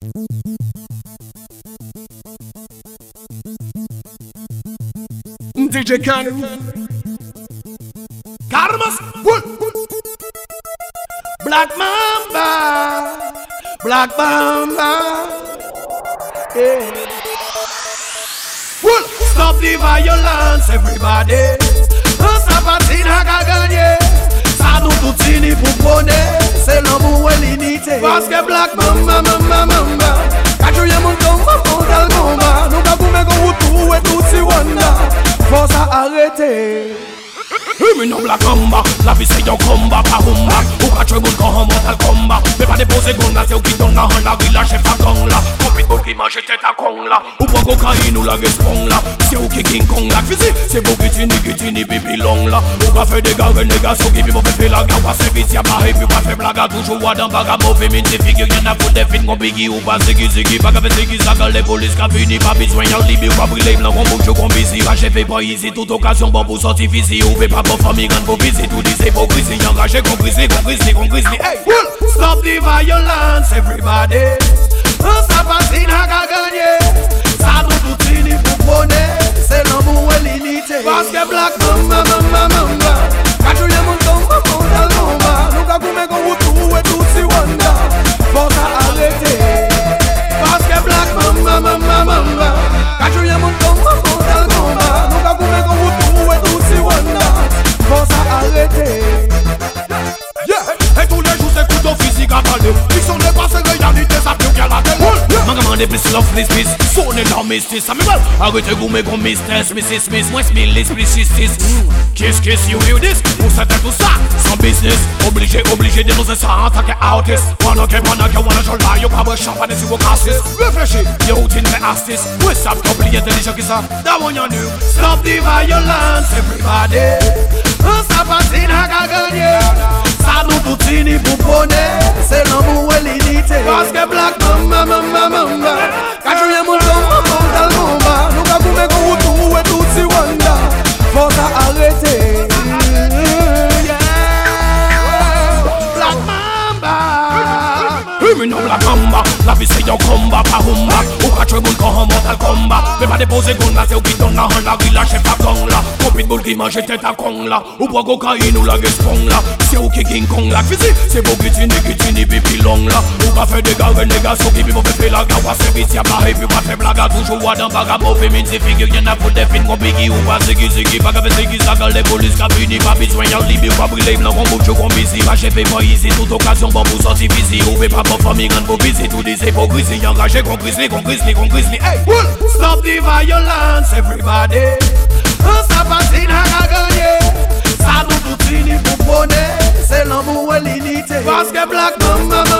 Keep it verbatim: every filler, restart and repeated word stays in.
D J Khan Karmas Black Mamba Black Mamba yeah. Well, stop the violence everybody. Sapatina ka gagné. Ça nous tout fini pour prôner. C'est l'amour et l'unité. Parce que Black Mamba Mamba Mamba Kachuye mon combat pour le combat. Nous ka koume kon wutu et tout si wanda. Faut ça arrêter. Mais non Black Mamba, la vie c'est un combat par rumba. Ou ka chwe moun kon mortal combat. Mais pas déposer gon là, c'est ou qui donne la hand la villa chef à gong là. Compit bon qui mange tête à kong là. Ou pas cocaïne ou la gespong là. C'est ou qui king kong la physique. C'est beau kitini kitini pipi long là. Ou ka fait des gars renégations qui vivent fait la gare. Pas service y'a pas et puis pas fait blague. Toujours wa dans baga mauvais mine c'est figure. Y'en a pour des films compliqués ou pas ziggy ziggy. Pas qu'avec ziggy zaga les polices qu'a fini. Pas besoin y'en libé ou pas brûler. Blanc on bouge qu'on busy. Raché fait pas easy. Toute occasion bon pour sortir physique. Ou fait pas pour famille grande pour viser. Tout dit c'est pour griser. Engagé qu'on griser, qu'on griser, qu'on griser. Hey! Stop the violence everybody. Ça passe n'a qu'à gagner. Ça nous tout fini pour prôner. C'est l'amour et l'unité. Parce que Black Mamba Mamba Mamba Kachuye mon combat pour le combat. Nous ka koume kon wutu et tout si wanda. Faut ça arrêter. Parce que Black Mamba Mamba Mamba Kachuye mon combat pour le combat. Nous ka koume kon wutu et tout si wanda. Faut ça arrêter. Yeah. Et tous les jours c'est couteau physique à parler. Ils sont des passés réalité, ça peut qu'à la télé. Maman des plus love this peace. Sonne dans mystique, ça me mal. Arrêtez vous mes gros mystères, missus Smith. Moi c'est mille esprit justice. Kiss kiss you hear this. Pour ça tout ça, sans business. Obligé, obligé de nous ça en tant qu'artiste. Pendant que pendant que wanna show là, yo pas de champagne sur vos cassis. Réfléchis, yo routine fait astuce. Oui ça peut oublier des gens qui ça. That one you knew. Stop the violence everybody. Ça passe n'a qu'à gagner. Ça nous tout fini pour prôner. C'est l'amour et l'unité. Parce que Black Mamba Mamba Mamba Kachuye mon combat pour le combat. Nous ka koume kon wutu et tout si wanda. Faut ça arrêter. Yeah. Black Mamba. Mais non Black Mamba, la vie c'est un combat par rumba. Ou ka chwe moun kon mortal combat. Mais pas déposer gon là, c'est ou qui donne la hand la villa chef à gong là. Compit boule qui mange tête à kong là. Ou pas cocaïne ou la gespong là. C'est ou qui king kong la physique. C'est beau kitini kitini pipi long là. Ou ka fait des gars renégations qui vivent fait la gare. Pas service y'a pas et puis pas fait blague. Toujours wa dans baga mauvais mine c'est figure. Y'en a pour des films compliqués ou pas ziggy ziggy. Pas qu'avec ziggy zaga les polices qu'a fini. Pas besoin y'en libé ou pas brûler. Blanc on bouge qu'on busy. Raché fait pas easy. Toute occasion bon pour sortir physique. Ou fait pas pour famille grande pour viser. Tout dit c'est pour griser. Engagé qu'on griser, qu'on griser, qu'on griser. Hey! Stop the violence everybody. Ça passe n'a qu'à gagner. Ça nous tout fini pour prôner. C'est l'amour et l'unité. Parce que Black Mamba